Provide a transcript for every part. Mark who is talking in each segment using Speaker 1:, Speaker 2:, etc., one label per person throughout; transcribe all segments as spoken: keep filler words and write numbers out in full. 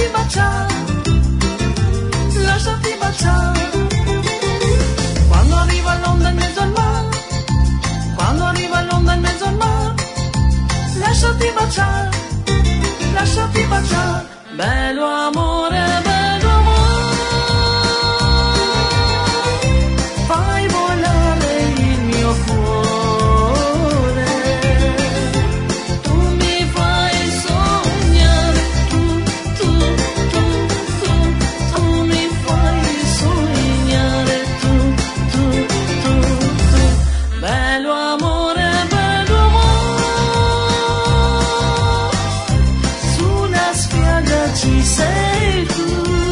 Speaker 1: lasciati baciare, lasciati baciare. Quando arriva l'onda in mezzo al mare, quando arriva l'onda in mezzo al mare, lasciati baciare, lasciati baciare. Bello amore, bello amore, fai volare il mio cuore, tu mi fai sognare, tu, tu, tu, tu, tu mi fai sognare, tu, tu, tu, tu. Bello amore, bello amore, sulla spiaggia ci sei tu,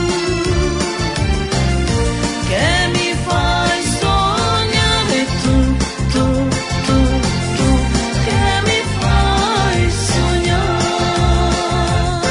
Speaker 1: che mi fai sognare, tu, tu, tu, tu, che mi fai sognare.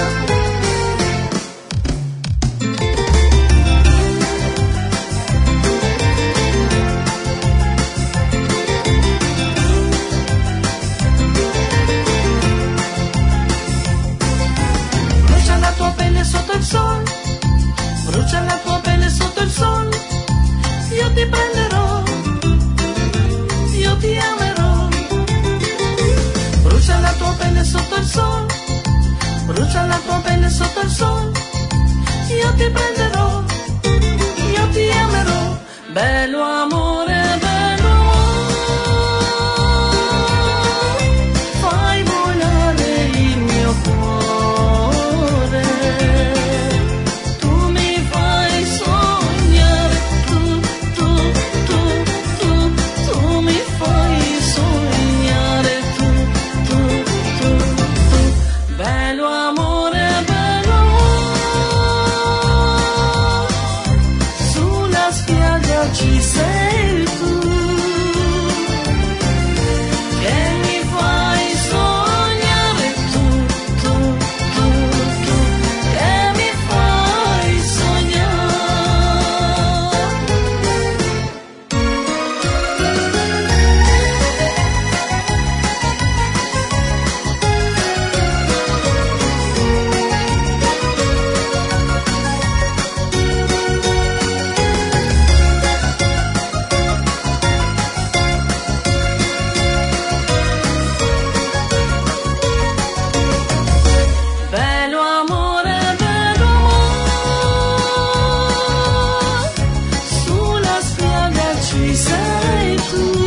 Speaker 1: Brucia la tua pelle sotto il sole, brucia la tua pelle sotto il sole, io ti prenderò, io ti amerò. Brucia la tua pelle sotto il sole, brucia la tua pelle sotto il sole, io ti prenderò, io ti amerò. Bello amore, bello amore, fai volare il mio cuore, tu mi fai sognare, tu, tu, tu, tu, tu mi fai sognare, tu, tu, tu, tu. Bello amore, bello amore, sulla spiaggia ci sei tu, che mi fai sognare, tu, tu, tu, tu, che mi fai sognare. Bello amore, bello amore, sulla spiaggia ci sei tu,